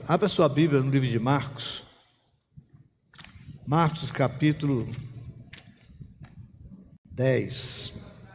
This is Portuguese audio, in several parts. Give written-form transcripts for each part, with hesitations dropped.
Abra sua Bíblia no livro de Marcos. Marcos capítulo 10.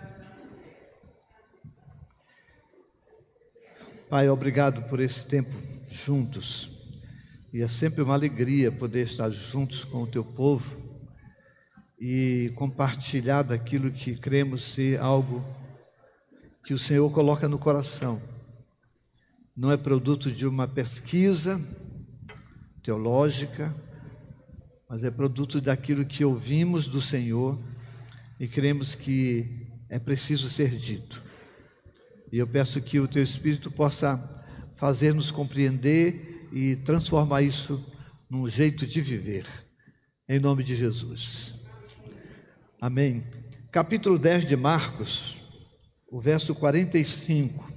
Pai, obrigado por esse tempo juntos. E é sempre uma alegria poder estar juntos com o teu povo e compartilhar daquilo que cremos ser algo que o Senhor coloca no coração. Não é produto de uma pesquisa teológica, mas é produto daquilo que ouvimos do Senhor e cremos que é preciso ser dito. E eu peço que o Teu Espírito possa fazer-nos compreender e transformar isso num jeito de viver, em nome de Jesus. Amém. Capítulo 10 de Marcos, o verso 45.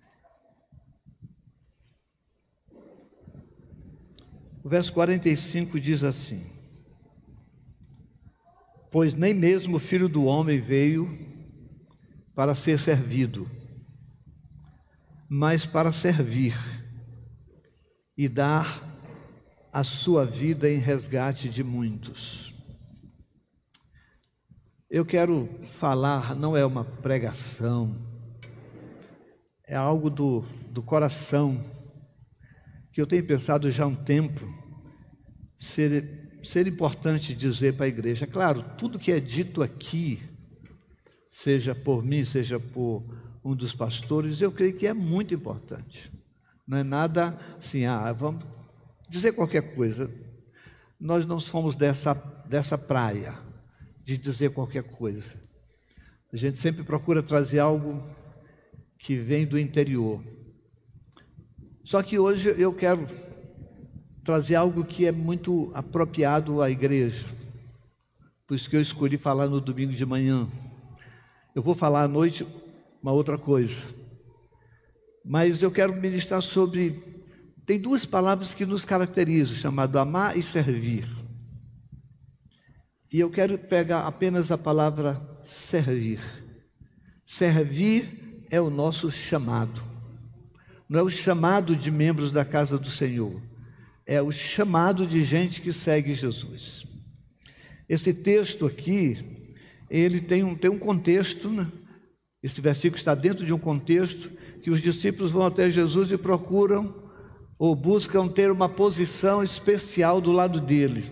O verso 45 diz assim: pois nem mesmo o Filho do Homem veio para ser servido, mas para servir e dar a sua vida em resgate de muitos. Eu quero falar, não é uma pregação, é algo do coração, que eu tenho pensado já há um tempo, ser importante dizer para a igreja. Claro, tudo que é dito aqui, seja por mim, seja por um dos pastores, eu creio que é muito importante. Não é nada assim, vamos dizer qualquer coisa. Nós não somos dessa praia de dizer qualquer coisa. A gente sempre procura trazer algo que vem do interior. Só que hoje eu quero trazer algo que é muito apropriado à igreja. Por isso que eu escolhi falar no domingo de manhã. Eu vou falar à noite uma outra coisa. Mas eu quero ministrar sobre... Tem duas palavras que nos caracterizam, chamado amar e servir. E eu quero pegar apenas a palavra servir. Servir é o nosso chamado. Não é o chamado de membros da casa do Senhor, é o chamado de gente que segue Jesus. Esse texto aqui, ele tem um contexto, né? Esse versículo está dentro de um contexto que os discípulos vão até Jesus e procuram ou buscam ter uma posição especial do lado dele.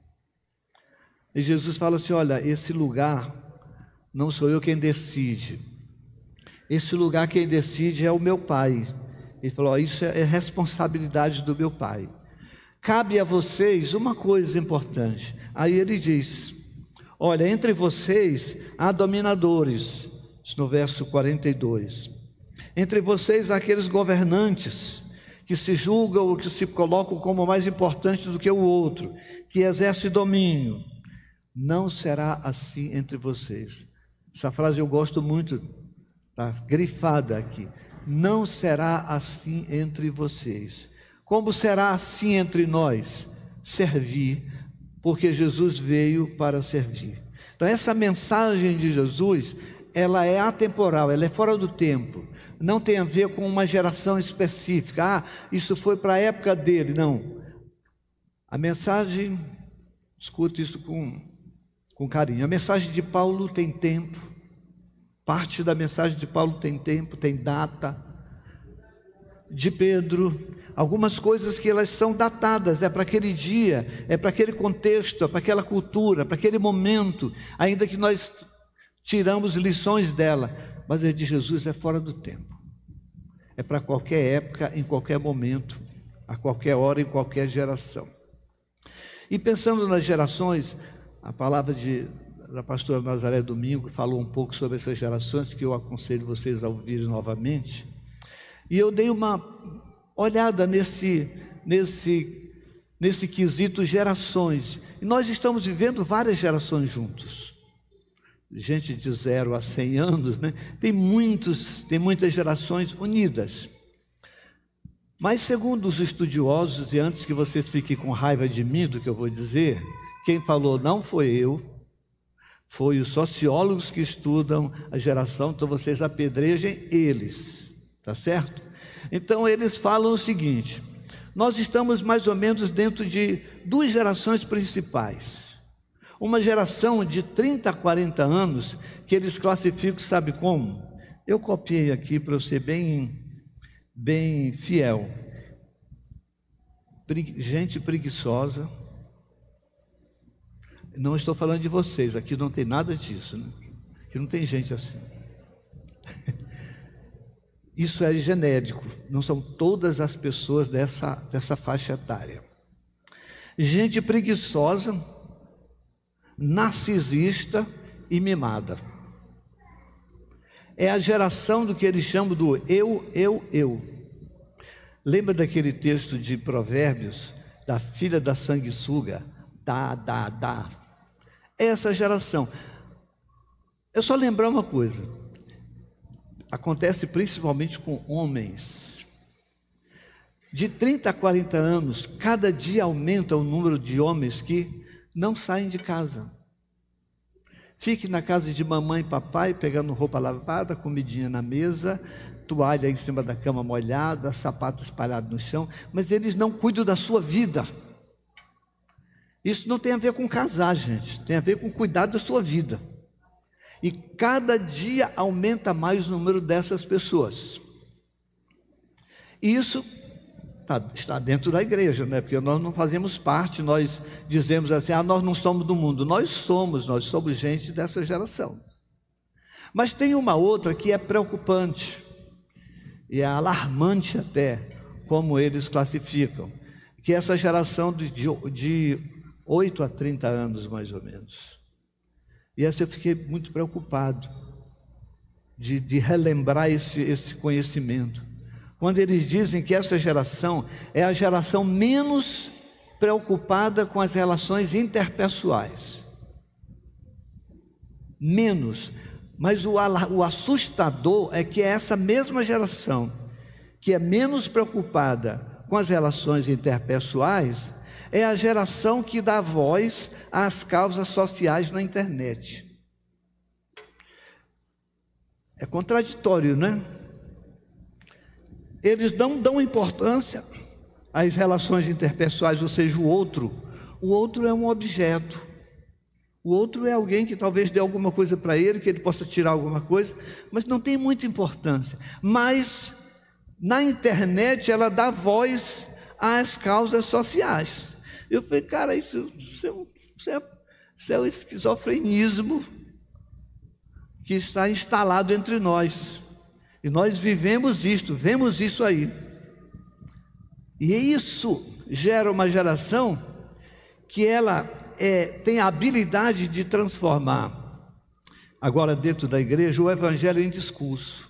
E Jesus fala assim: olha, esse lugar não sou eu quem decide, esse lugar quem decide é o meu Pai. Ele falou: isso é responsabilidade do meu Pai. Cabe a vocês uma coisa importante. Aí ele diz: olha, entre vocês há dominadores. Isso no verso 42. Entre vocês há aqueles governantes que se julgam ou que se colocam como mais importantes do que o outro, que exerce domínio. Não será assim entre vocês. Essa frase eu gosto muito, está grifada aqui. Não será assim entre vocês. Como será assim entre nós? Servir, porque Jesus veio para servir. Então essa mensagem de Jesus, ela é atemporal, ela é fora do tempo. Não tem a ver com uma geração específica. Isso foi para a época dele. Não. A mensagem, escute isso com carinho. A mensagem de Paulo tem tempo. Parte da mensagem de Paulo tem tempo, tem data. De Pedro, algumas coisas que elas são datadas, é para aquele dia, é para aquele contexto, é para aquela cultura, para aquele momento, ainda que nós tiramos lições dela, mas a de Jesus é fora do tempo. É para qualquer época, em qualquer momento, a qualquer hora, em qualquer geração. E pensando nas gerações, a palavra da pastora Nazaré Domingo falou um pouco sobre essas gerações, que eu aconselho vocês a ouvirem novamente. E eu dei uma olhada nesse quesito gerações. E nós estamos vivendo várias gerações juntos. Gente de 0 a 100 anos, né? Tem muitas gerações unidas. Mas segundo os estudiosos, e antes que vocês fiquem com raiva de mim do que eu vou dizer, quem falou não foi eu, foi os sociólogos que estudam a geração, então vocês apedrejem eles, tá certo? Então eles falam o seguinte: nós estamos mais ou menos dentro de duas gerações principais. Uma geração de 30 a 40 anos, que eles classificam, sabe como? Eu copiei aqui para eu ser bem fiel. Gente preguiçosa. Não estou falando de vocês, aqui não tem nada disso, né? Aqui não tem gente assim. Isso é genérico, não são todas as pessoas dessa faixa etária. Gente preguiçosa, narcisista e mimada. É a geração do que eles chamam do eu. Lembra daquele texto de Provérbios, da filha da sanguessuga? Dá. Essa geração. É só lembrar uma coisa. Acontece principalmente com homens. De 30 a 40 anos, cada dia aumenta o número de homens que não saem de casa. Fique na casa de mamãe e papai, pegando roupa lavada, comidinha na mesa, toalha em cima da cama molhada, sapato espalhado no chão, mas eles não cuidam da sua vida. Isso não tem a ver com casar, gente, tem a ver com cuidar da sua vida. E cada dia aumenta mais o número dessas pessoas. E isso está dentro da igreja, né? Porque nós não fazemos parte, nós dizemos assim, nós não somos do mundo. Nós somos gente dessa geração. Mas tem uma outra que é preocupante, e é alarmante até, como eles classificam, que é essa geração de 8 a 30 anos, mais ou menos. E essa eu fiquei muito preocupado de relembrar esse conhecimento. Quando eles dizem que essa geração é a geração menos preocupada com as relações interpessoais. Menos. Mas o assustador é que é essa mesma geração que é menos preocupada com as relações interpessoais é a geração que dá voz às causas sociais na internet. É contraditório, né? Eles não dão importância às relações interpessoais, ou seja, o outro é um objeto. O outro é alguém que talvez dê alguma coisa para ele, que ele possa tirar alguma coisa, mas não tem muita importância. Mas na internet ela dá voz às causas sociais. Eu falei, cara, isso é o esquizofrenismo que está instalado entre nós. E nós vivemos isto, vemos isso aí. E isso gera uma geração que ela tem a habilidade de transformar, agora dentro da igreja, o evangelho em discurso,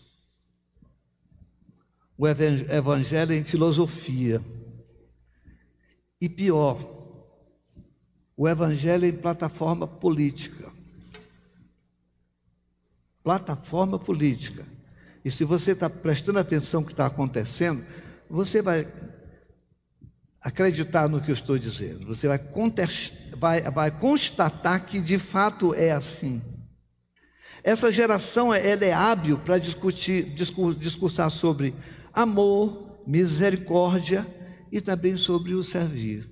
o evangelho em filosofia. E pior, o evangelho em plataforma política. Plataforma política. E se você está prestando atenção no que está acontecendo, você vai acreditar no que eu estou dizendo. Você vai constatar que de fato é assim. Essa geração ela é hábil para discursar sobre amor, misericórdia e também sobre o servir.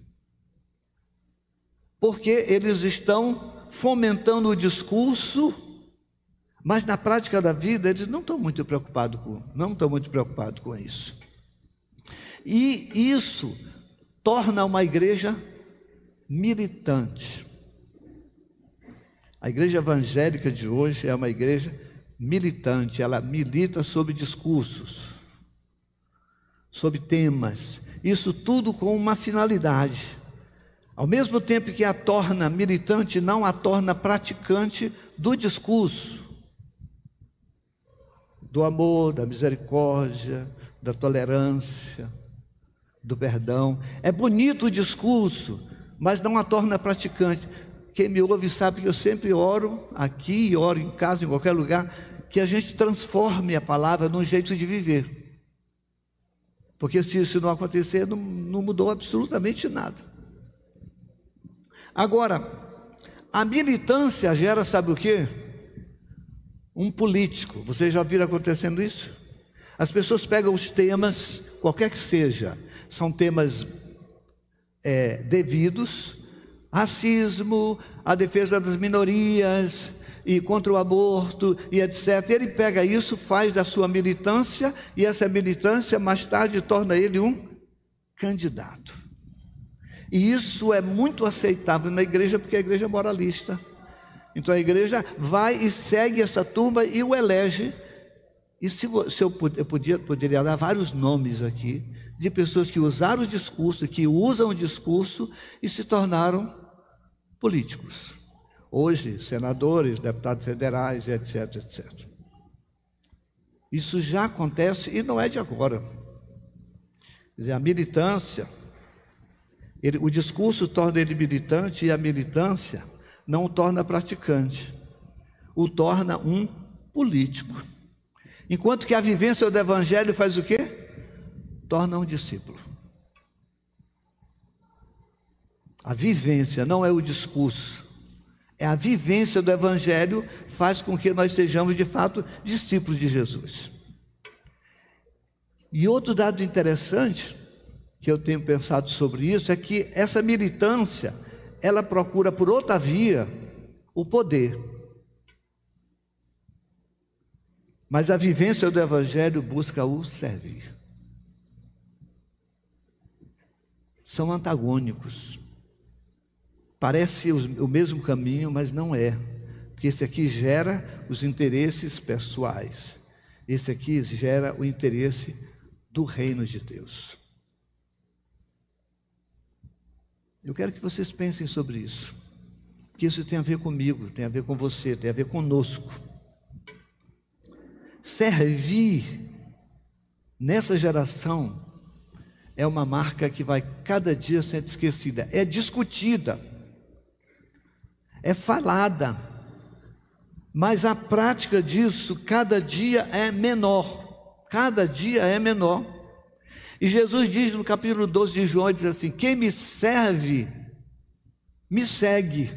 Porque eles estão fomentando o discurso, mas na prática da vida eles não estão muito preocupados com isso. E isso torna uma igreja militante. A igreja evangélica de hoje é uma igreja militante, ela milita sobre discursos, sobre temas, isso tudo com uma finalidade. Ao mesmo tempo que a torna militante, não a torna praticante do discurso, do amor, da misericórdia, da tolerância, do perdão. É bonito o discurso, mas não a torna praticante. Quem me ouve sabe que eu sempre oro aqui, oro em casa, em qualquer lugar, que a gente transforme a palavra num jeito de viver. Porque se isso não acontecer, não mudou absolutamente nada. Agora, a militância gera, sabe o quê? Um político. Vocês já viram acontecendo isso? As pessoas pegam os temas, qualquer que seja, são temas devidos, racismo, a defesa das minorias, e contra o aborto, e etc. Ele pega isso, faz da sua militância, e essa militância mais tarde torna ele um candidato. E isso é muito aceitável na igreja, porque a igreja é moralista. Então a igreja vai e segue essa turma e o elege. E eu poderia dar vários nomes aqui, de pessoas que usaram o discurso, que usam o discurso e se tornaram políticos. Hoje, senadores, deputados federais, etc, etc. Isso já acontece e não é de agora. Quer dizer, a militância, o discurso torna ele militante, e a militância não o torna praticante, o torna um político. Enquanto que a vivência do evangelho faz o quê? Torna um discípulo. A vivência não é o discurso, é a vivência do evangelho faz com que nós sejamos de fato discípulos de Jesus. E outro dado interessante que eu tenho pensado sobre isso é que essa militância, ela procura por outra via o poder. Mas a vivência do evangelho busca o servir. São antagônicos. Parece o mesmo caminho, mas não é. Porque esse aqui gera os interesses pessoais. Esse aqui gera o interesse do reino de Deus. Eu quero que vocês pensem sobre isso. Porque isso tem a ver comigo, tem a ver com você, tem a ver conosco. Servir nessa geração é uma marca que vai cada dia sendo esquecida, é discutida, é falada, mas a prática disso cada dia é menor, cada dia é menor. E Jesus diz no capítulo 12 de João, ele diz assim: quem me serve, me segue.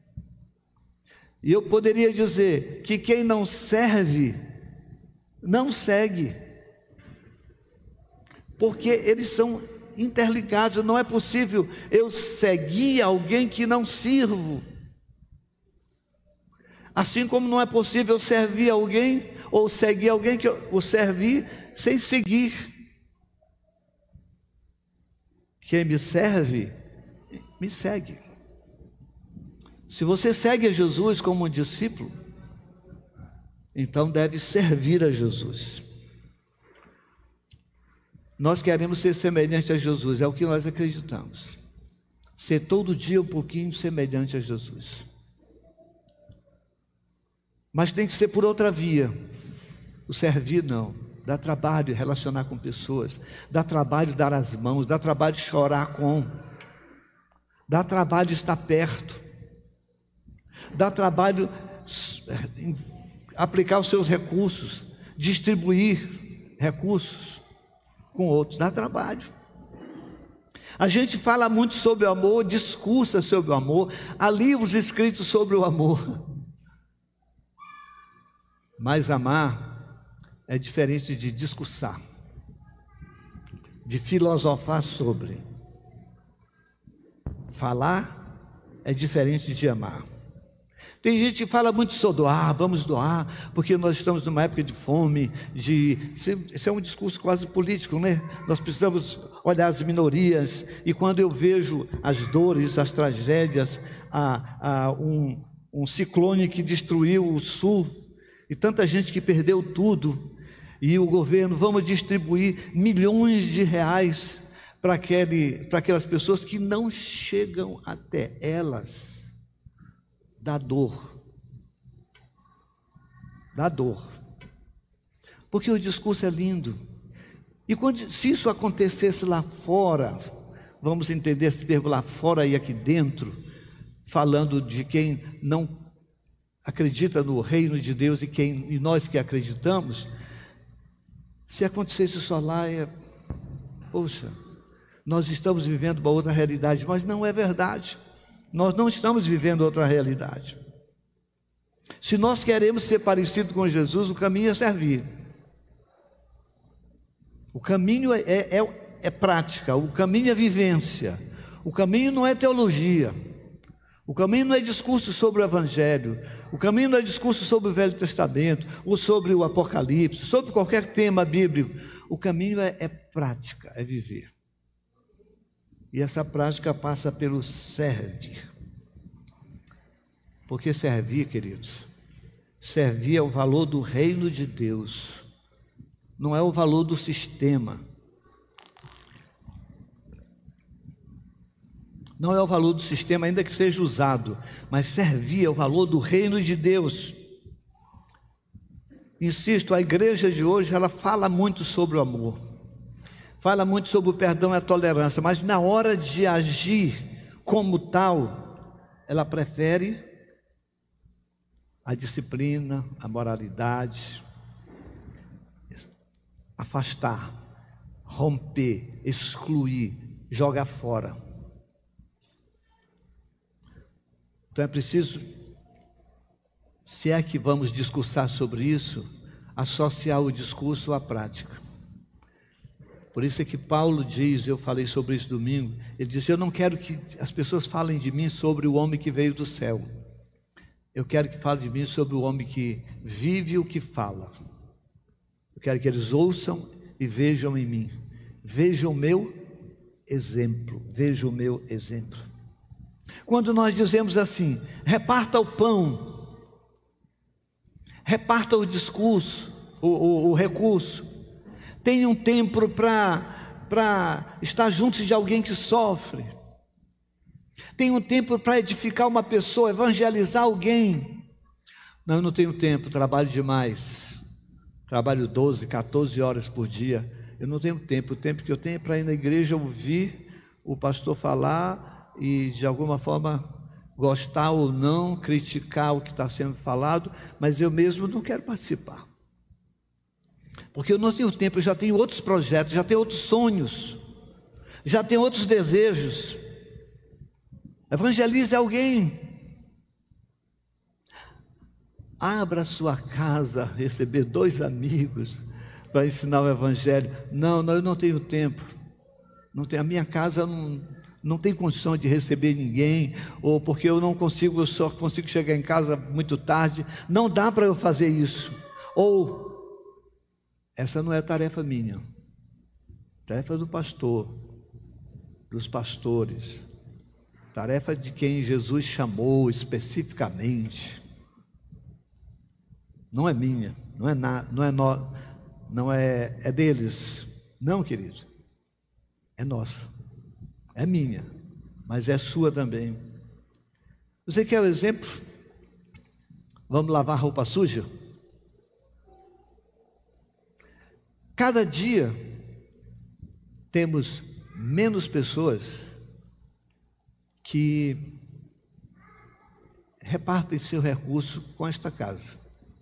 E eu poderia dizer que quem não serve, não segue, porque eles são interligados. Não é possível eu seguir alguém que não sirvo, assim como não é possível eu servir alguém ou seguir alguém que eu servir sem seguir. Quem me serve, me segue. Se você segue a Jesus como um discípulo, então deve servir a Jesus. Nós queremos ser semelhantes a Jesus, é o que nós acreditamos. Ser todo dia um pouquinho semelhante a Jesus. Mas tem que ser por outra via. O servir não. Dá trabalho relacionar com pessoas. Dá trabalho dar as mãos. Dá trabalho chorar com. Dá trabalho estar perto. Dá trabalho aplicar os seus recursos. Distribuir recursos com outros. Dá trabalho. A gente fala muito sobre o amor, discursa sobre o amor. Há livros escritos sobre o amor. Mas amar é diferente de discursar, de filosofar sobre. Falar é diferente de amar. Tem gente que fala muito sobre doar, vamos doar, porque nós estamos numa época de fome, isso é um discurso quase político, né? Nós precisamos olhar as minorias, e quando eu vejo as dores, as tragédias, um ciclone que destruiu o sul, e tanta gente que perdeu tudo, e o governo, vamos distribuir milhões de reais para aquelas pessoas que não chegam até elas, dá dor, porque o discurso é lindo. E se isso acontecesse lá fora, vamos entender esse termo lá fora e aqui dentro, falando de quem não acredita no reino de Deus e nós que acreditamos, se acontecesse só lá, poxa, nós estamos vivendo uma outra realidade, mas não é verdade. Nós não estamos vivendo outra realidade. Se nós queremos ser parecidos com Jesus, o caminho é servir. O caminho é prática, o caminho é vivência. O caminho não é teologia. O caminho não é discurso sobre o Evangelho. O caminho não é discurso sobre o Velho Testamento, ou sobre o Apocalipse, sobre qualquer tema bíblico. O caminho é prática, é viver. E essa prática passa pelo servir. Porque servir, queridos, servir é o valor do reino de Deus, não é o valor do sistema. Não é o valor do sistema, ainda que seja usado, mas servir é o valor do reino de Deus. Insisto, a igreja de hoje, ela fala muito sobre o amor, fala muito sobre o perdão e a tolerância, mas na hora de agir como tal, ela prefere a disciplina, a moralidade, afastar, romper, excluir, jogar fora. Então é preciso, se é que vamos discursar sobre isso, associar o discurso à prática. Por isso é que Paulo diz, eu falei sobre isso domingo, ele disse: eu não quero que as pessoas falem de mim sobre o homem que veio do céu. Eu quero que falem de mim sobre o homem que vive o que fala. Eu quero que eles ouçam e vejam em mim. Vejam o meu exemplo. Vejam o meu exemplo. Quando nós dizemos assim, reparta o pão, reparta o discurso, o recurso, tenha um tempo para estar juntos de alguém que sofre, tenha um tempo para edificar uma pessoa, evangelizar alguém. Não, eu não tenho tempo, trabalho demais, trabalho 12, 14 horas por dia, eu não tenho tempo. O tempo que eu tenho é para ir na igreja ouvir o pastor falar e de alguma forma gostar ou não, criticar o que está sendo falado, mas eu mesmo não quero participar, porque eu não tenho tempo. Eu já tenho outros projetos, já tenho outros sonhos, já tenho outros desejos. Evangelize alguém, abra a sua casa, receber 2 amigos para ensinar o Evangelho. Não, eu não tenho tempo, não tenho, a minha casa não tem condição de receber ninguém, ou porque eu não consigo, eu só consigo chegar em casa muito tarde, não dá para eu fazer isso, ou essa não é tarefa minha, tarefa do pastor, dos pastores, tarefa de quem Jesus chamou especificamente, não é minha, é deles, não, querido, é nossa. É minha, mas é sua também. Você quer o exemplo? Vamos lavar roupa suja? Cada dia temos menos pessoas que repartem seu recurso com esta casa.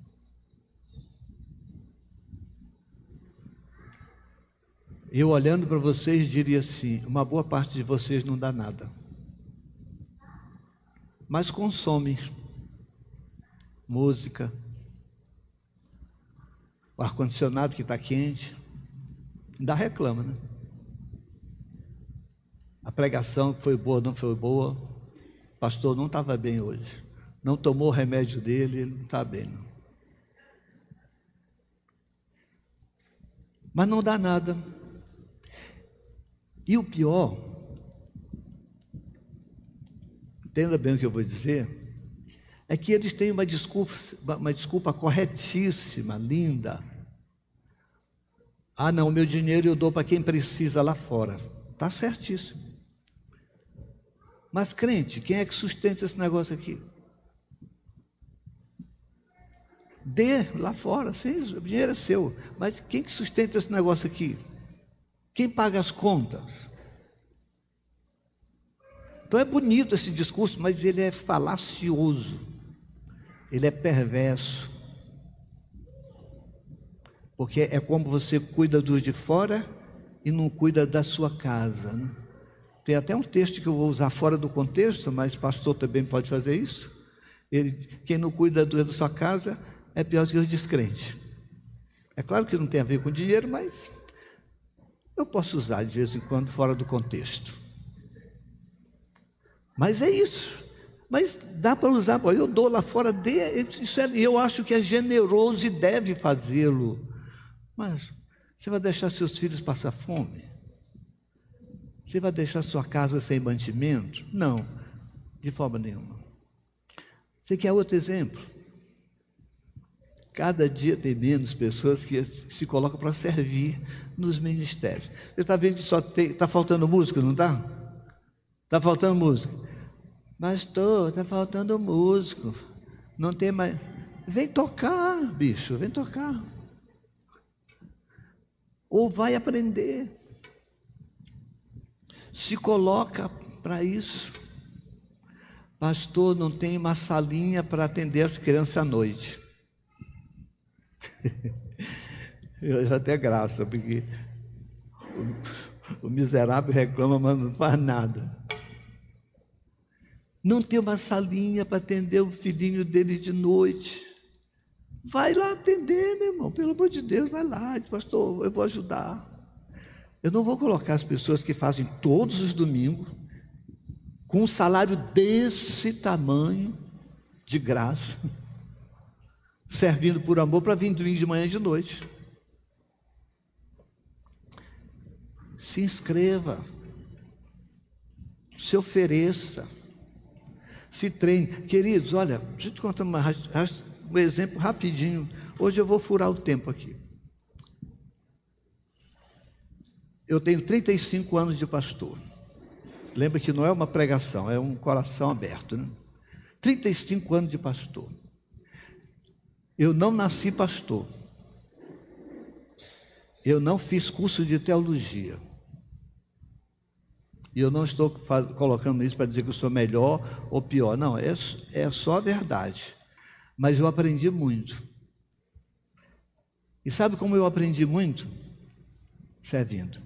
Eu olhando para vocês diria assim, uma boa parte de vocês não dá nada, mas consome música, o ar-condicionado que está quente, ainda reclama, né? A pregação que foi boa, não foi boa, o pastor não estava bem hoje, não tomou o remédio dele, ele não está bem não. Mas não dá nada. E o pior, entenda bem o que eu vou dizer, é que eles têm uma desculpa corretíssima, linda. Ah não, meu dinheiro eu dou para quem precisa lá fora. Está certíssimo. Mas crente, quem é que sustenta esse negócio aqui? Dê lá fora, sim, o dinheiro é seu, mas quem que sustenta esse negócio aqui? Quem paga as contas? Então é bonito esse discurso, mas ele é falacioso, ele é perverso, porque é como você cuida dos de fora e não cuida da sua casa, né? Tem até um texto que eu vou usar fora do contexto, mas o pastor também pode fazer isso. Quem não cuida da sua casa é pior do que os descrentes. É claro que não tem a ver com dinheiro, mas Eu posso usar de vez em quando fora do contexto. Mas é isso. Mas dá para usar, eu dou lá fora, eu acho que é generoso e deve fazê-lo. Mas você vai deixar seus filhos passar fome? Você vai deixar sua casa sem mantimento? Não, de forma nenhuma. Você quer outro exemplo? Cada dia tem menos pessoas que se colocam para servir nos ministérios. Você está vendo que só está faltando música, não está? Está faltando música. Pastor, está faltando músico. Não tem mais. Vem tocar, bicho, vem tocar. Ou vai aprender. Se coloca para isso. Pastor, não tem uma salinha para atender as crianças à noite. Eu já tenho graça, porque o miserável reclama, mas não faz nada. Não tem uma salinha para atender o filhinho dele de noite. Vai lá atender, meu irmão, pelo amor de Deus, vai lá. Diz, pastor, eu vou ajudar. Eu não vou colocar as pessoas que fazem todos os domingos, com um salário desse tamanho, de graça, servindo por amor para vir domingo de manhã e de noite. Se inscreva, se ofereça, se treine. Queridos, olha, deixa eu te contar um exemplo rapidinho. Hoje eu vou furar o tempo aqui. Eu tenho 35 anos de pastor. Lembra que não é uma pregação, é um coração aberto, né? 35 anos de pastor. Eu não nasci pastor. Eu não fiz curso de teologia. E eu não estou colocando isso para dizer que eu sou melhor ou pior. Não, é só a verdade. Mas eu aprendi muito. E sabe como eu aprendi muito? Servindo.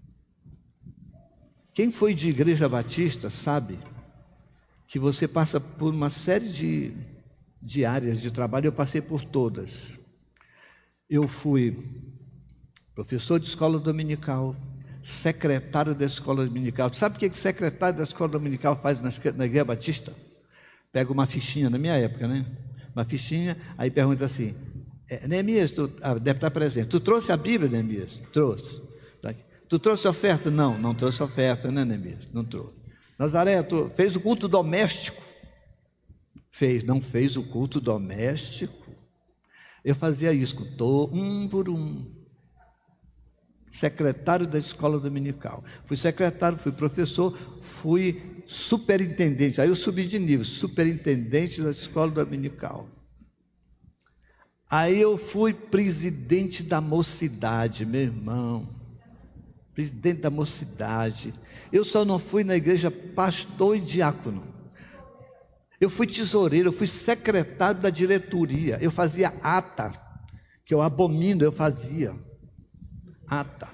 Quem foi de igreja batista sabe que você passa por uma série de áreas de trabalho. Eu passei por todas. Eu fui professor de escola dominical, secretário da escola dominical. Sabe o que secretário da escola dominical faz na igreja batista? Pega uma fichinha, na minha época, né? Uma fichinha, aí pergunta assim, Neemias, deve estar presente. Tu trouxe a Bíblia, Neemias? Trouxe. Tu trouxe oferta? Não, não trouxe oferta, né, Neemias? Não trouxe. Nazaré, tu fez o culto doméstico? Fez, não fez o culto doméstico? Eu fazia isso, um por um. Secretário da escola dominical. Fui secretário, fui professor, fui superintendente. Aí eu subi de nível, superintendente da escola dominical. Aí eu fui presidente da mocidade, meu irmão. Presidente da mocidade. Eu só não fui na igreja pastor e diácono. Eu fui tesoureiro, eu fui secretário da diretoria. Eu fazia ata, que eu abomino, eu fazia ata.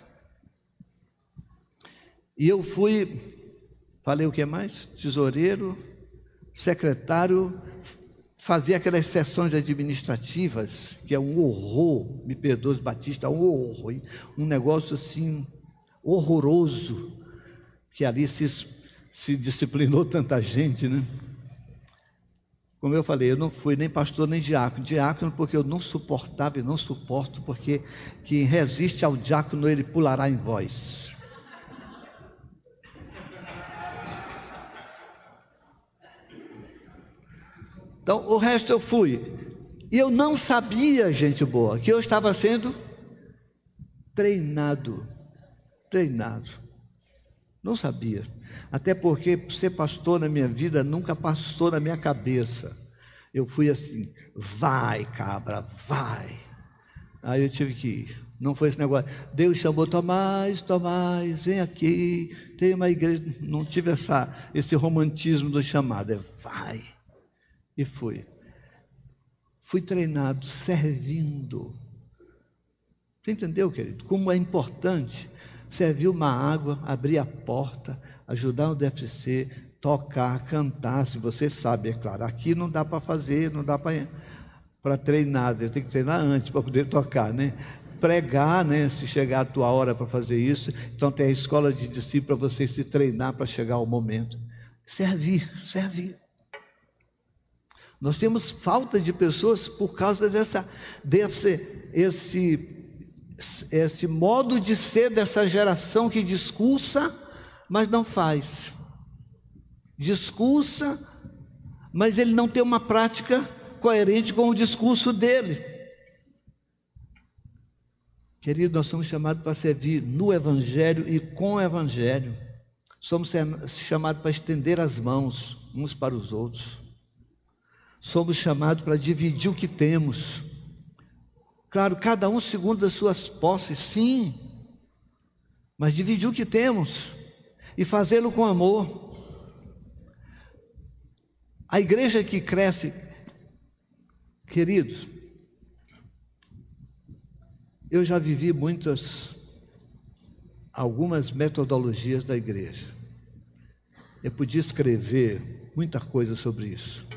E eu fui, falei o que mais? Tesoureiro, secretário, fazia aquelas sessões administrativas, que é um horror, me perdoe, Batista, um horror, um negócio assim, horroroso, que ali se disciplinou tanta gente, né? Como eu falei, eu não fui nem pastor nem diácono. Diácono porque eu não suportava e não suporto, porque quem resiste ao diácono, ele pulará em vós. Então, o resto eu fui. E eu não sabia, gente boa, que eu estava sendo treinado. Não sabia. Até porque ser pastor na minha vida nunca passou na minha cabeça. Eu fui assim, vai cabra, vai. Aí eu tive que ir. Não foi esse negócio, Deus chamou, Tomás, vem aqui, tem uma igreja. Não tive esse romantismo do chamado, vai. E fui. Fui treinado, servindo. Você entendeu, querido? Como é importante servir uma água, abrir a porta, ajudar o DFC, tocar, cantar, se você sabe, é claro. Aqui não dá para fazer, não dá para treinar, eu tenho que treinar antes para poder tocar, né? pregar, né, se chegar a tua hora para fazer isso. Então tem a escola de discípulos para você se treinar para chegar ao momento. Servir, servir. Nós temos falta de pessoas por causa esse modo de ser dessa geração que discursa, mas não faz. Discursa, mas ele não tem uma prática coerente com o discurso dele. Querido, nós somos chamados para servir no Evangelho e com o Evangelho. Somos chamados para estender as mãos uns para os outros. Somos chamados para dividir o que temos. Claro, cada um segundo as suas posses, sim. Mas dividir o que temos e fazê-lo com amor. A igreja que cresce, queridos, eu já vivi algumas metodologias da igreja. Eu podia escrever muita coisa sobre isso.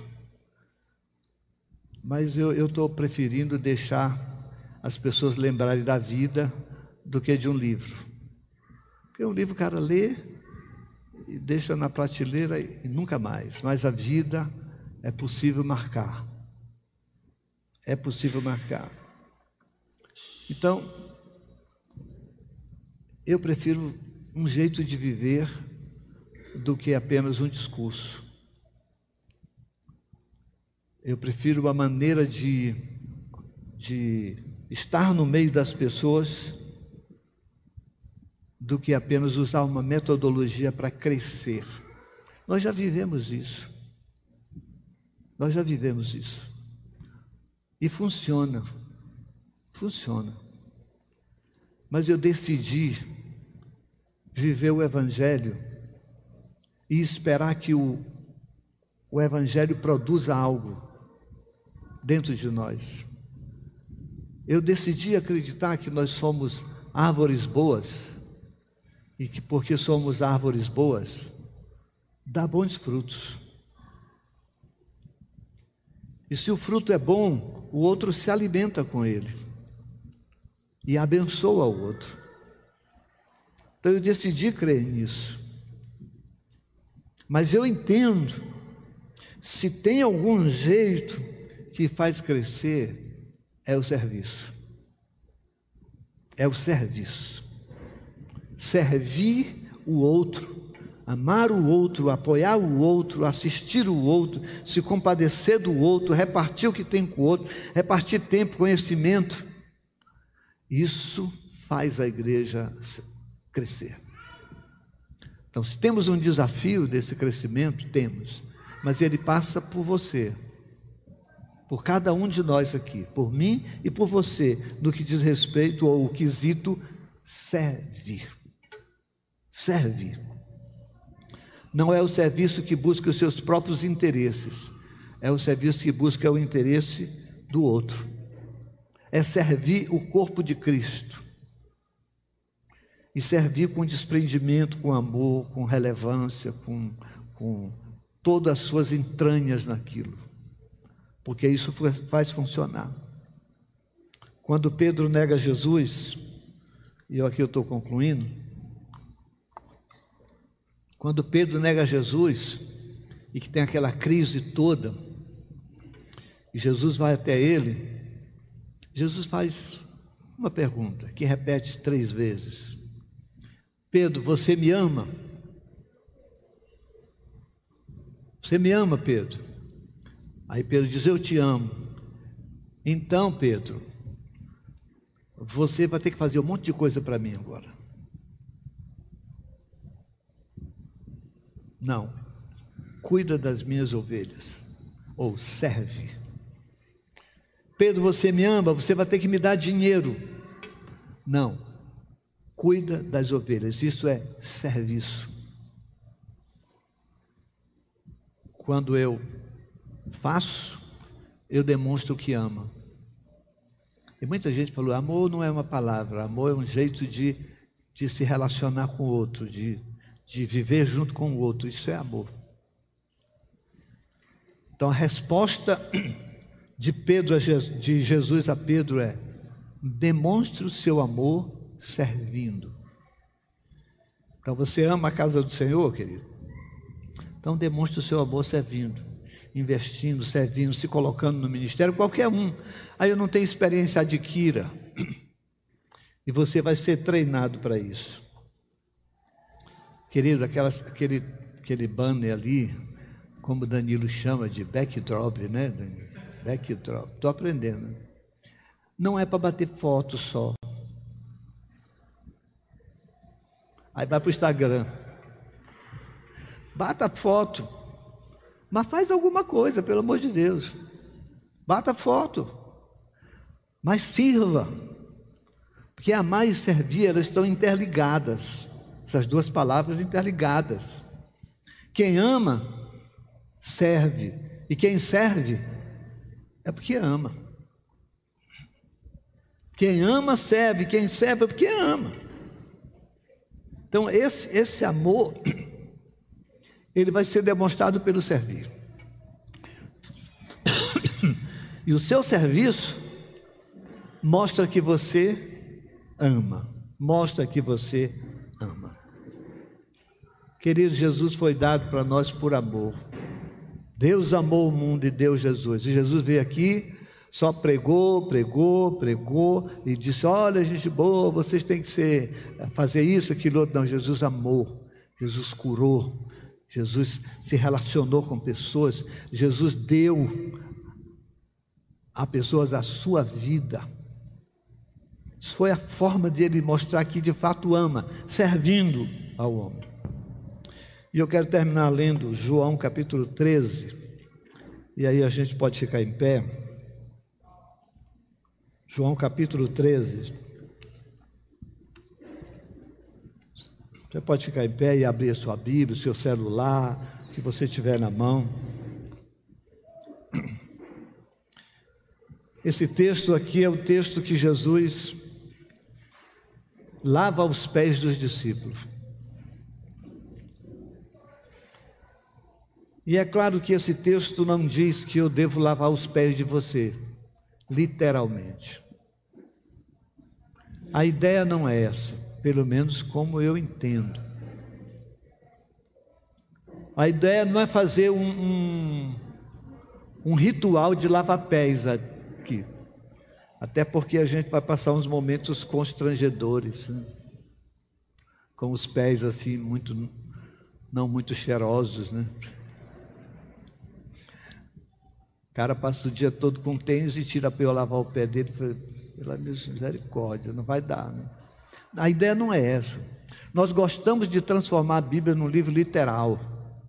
Mas eu estou preferindo deixar as pessoas lembrarem da vida do que de um livro. Porque um livro o cara lê e deixa na prateleira e nunca mais. Mas a vida é possível marcar. É possível marcar. Então, eu prefiro um jeito de viver do que apenas um discurso. Eu prefiro uma maneira de estar no meio das pessoas do que apenas usar uma metodologia para crescer. Nós já vivemos isso. Nós já vivemos isso. E funciona. Funciona. Mas eu decidi viver o Evangelho e esperar que o Evangelho produza algo dentro de nós. Eu decidi acreditar que nós somos árvores boas e que porque somos árvores boas, dá bons frutos. E se o fruto é bom, o outro se alimenta com ele e abençoa o outro. Então eu decidi crer nisso. Mas eu entendo, se tem algum jeito que faz crescer, é o serviço. É o serviço. Servir o outro, amar o outro, apoiar o outro, assistir o outro, se compadecer do outro, repartir o que tem com o outro, repartir tempo, conhecimento. Isso faz a igreja crescer. Então, se temos um desafio desse crescimento, temos, mas ele passa por você, por cada um de nós aqui, por mim e por você, no que diz respeito ao quesito servir. Servir. Não é o serviço que busca os seus próprios interesses, é o serviço que busca o interesse do outro. É servir o corpo de Cristo. E servir com desprendimento, com amor, com relevância, com todas as suas entranhas naquilo. Porque isso faz funcionar. Quando Pedro nega Jesus, e aqui eu estou concluindo, quando Pedro nega Jesus, e que tem aquela crise toda, e Jesus vai até ele, Jesus faz uma pergunta, que repete 3 vezes. Pedro, você me ama? Você me ama, Pedro? Aí Pedro diz, eu te amo. Então, Pedro, você vai ter que fazer um monte de coisa para mim agora. Não, cuida das minhas ovelhas, ou serve. Pedro, você me ama, você vai ter que me dar dinheiro. Não, cuida das ovelhas, isso é serviço. Quando eu faço, eu demonstro que amo. E muita gente falou, amor não é uma palavra, amor é um jeito de se relacionar com o outro, de viver junto com o outro, isso é amor. Então a resposta de Jesus a Pedro é, demonstre o seu amor servindo. Então você ama a casa do Senhor, querido? Então demonstre o seu amor servindo, investindo, servindo, se colocando no ministério, qualquer um. Aí eu não tenho experiência, adquira. E você vai ser treinado para isso. Querido, aquele banner ali, como Danilo chama de backdrop, né? Backdrop, estou aprendendo. Não é para bater foto só. Aí vai para o Instagram. Bata foto. Mas faz alguma coisa, pelo amor de Deus. Bata foto. Mas sirva. Porque amar e servir, elas estão interligadas. Essas duas palavras interligadas. Quem ama, serve. E quem serve, é porque ama. Quem ama, serve. Quem serve, é porque ama. Então, esse amor, ele vai ser demonstrado pelo servir. E o seu serviço mostra que você ama. Mostra que você ama. Querido, Jesus foi dado para nós por amor. Deus amou o mundo e deu Jesus. E Jesus veio aqui, só pregou e disse: olha, gente boa, vocês têm que fazer isso, aquilo outro. Não, Jesus amou, Jesus curou, Jesus se relacionou com pessoas, Jesus deu a pessoas a sua vida. Isso foi a forma de ele mostrar que de fato ama, servindo ao homem. E eu quero terminar lendo João capítulo 13, e aí a gente pode ficar em pé. João capítulo 13. Você pode ficar em pé e abrir a sua Bíblia, o seu celular, o que você tiver na mão. Esse texto aqui é o texto que Jesus lava os pés dos discípulos. E é claro que esse texto não diz que eu devo lavar os pés de você, literalmente. A ideia não é essa, pelo menos como eu entendo. A ideia não é fazer um ritual de lava-pés aqui. Até porque a gente vai passar uns momentos constrangedores, né? Com os pés assim, não muito cheirosos, né? O cara passa o dia todo com tênis e tira para eu lavar o pé dele. Pela misericórdia, não vai dar, né? A ideia não é essa. Nós gostamos de transformar a Bíblia num livro literal.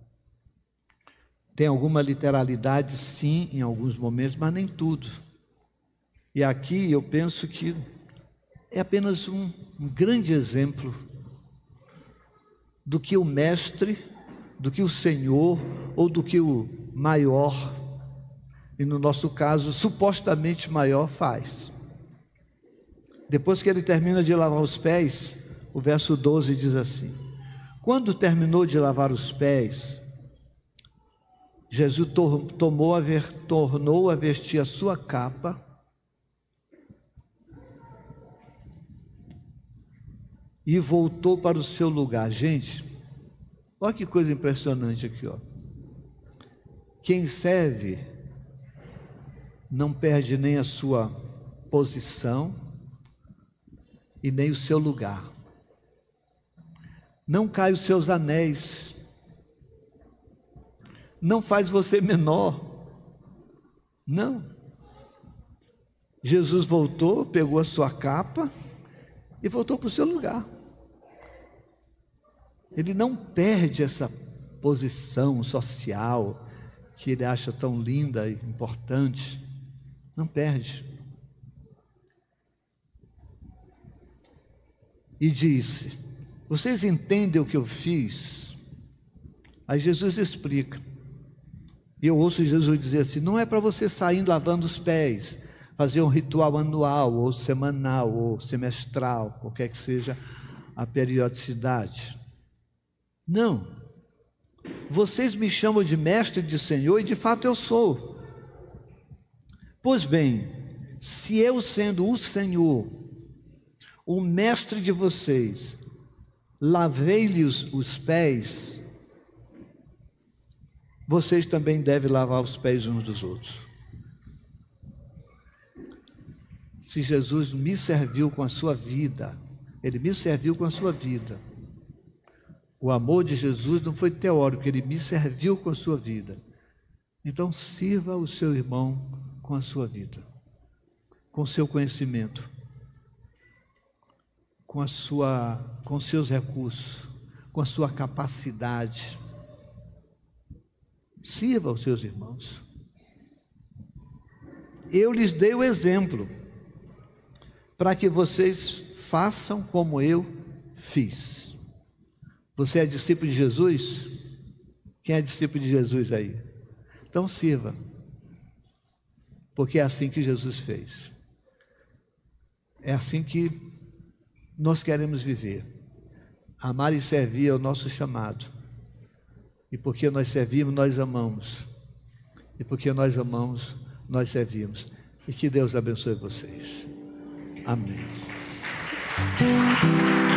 Tem alguma literalidade, sim, em alguns momentos, mas nem tudo. E aqui eu penso que é apenas um grande exemplo do que o mestre, do que o Senhor, ou do que o maior, e no nosso caso, supostamente maior, faz. Depois que ele termina de lavar os pés, o verso 12 diz assim: quando terminou de lavar os pés, Jesus tornou a vestir a sua capa e voltou para o seu lugar. Gente, olha que coisa impressionante aqui, ó. Quem serve não perde nem a sua posição e nem o seu lugar. Não cai os seus anéis. Não faz você menor. Não. Jesus voltou, pegou a sua capa e voltou para o seu lugar. Ele não perde essa posição social que ele acha tão linda e importante. Não perde. E disse: vocês entendem o que eu fiz? Aí Jesus explica. E eu ouço Jesus dizer assim: não é para você sair lavando os pés, fazer um ritual anual, ou semanal, ou semestral, qualquer que seja a periodicidade. Não. Vocês me chamam de mestre e de Senhor, e de fato eu sou. Pois bem, se eu, sendo o Senhor, o mestre de vocês, lavei-lhes os pés, vocês também devem lavar os pés uns dos outros. Se Jesus me serviu com a sua vida, Ele me serviu com a sua vida. O amor de Jesus não foi teórico, Ele me serviu com a sua vida. Então sirva o seu irmão com a sua vida, com o seu conhecimento, com seus recursos, com a sua capacidade. Sirva aos seus irmãos. Eu lhes dei o exemplo, para que vocês façam como eu fiz. Você é discípulo de Jesus? Quem é discípulo de Jesus aí? Então sirva, porque é assim que Jesus fez. É assim que nós queremos viver. Amar e servir é o nosso chamado. E porque nós servimos, nós amamos. E porque nós amamos, nós servimos. E que Deus abençoe vocês. Amém.